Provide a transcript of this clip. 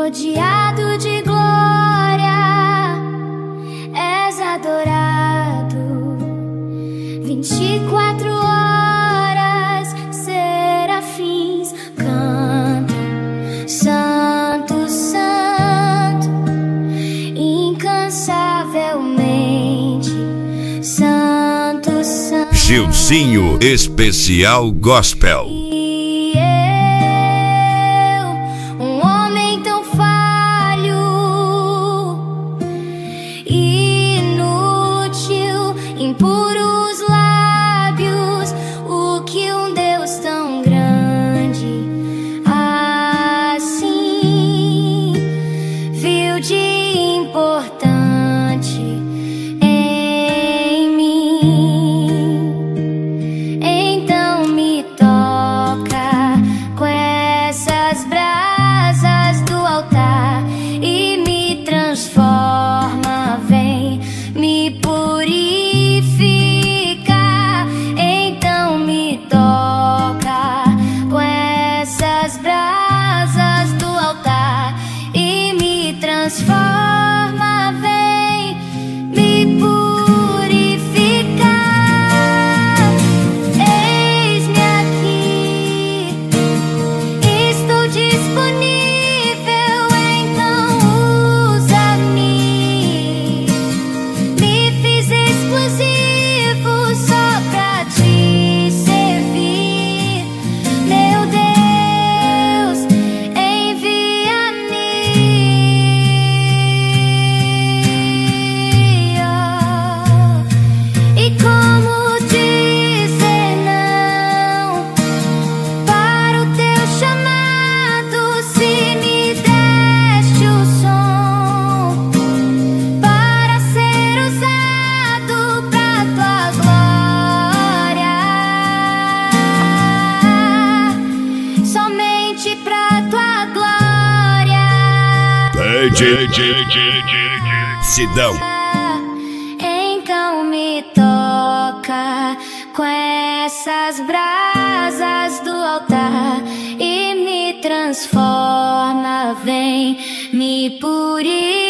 rodeado de glória, és adorado. 24 horas, serafins cantam: Santo, Santo, incansavelmente, Santo, Santo. Gilzinho Especial Gospel. Impuros lábios, o que um Deus tão grande assim viu de importante em mim. Então me toca com essas brasas do altar e me transforma, vem me purifica. Então me toca com essas brasas do altar e me transforma, vem me purificar. Eis-me aqui, estou disponível, então usa-me. Me fiz exclusivo só pra te servir, meu Deus, envia-me. E como dizer não para o teu chamado, se me deste o som para ser usado pra tua glória, somente pra tua glória. Sidão. Então me toca com essas brasas do altar e me transforma, vem me purificar.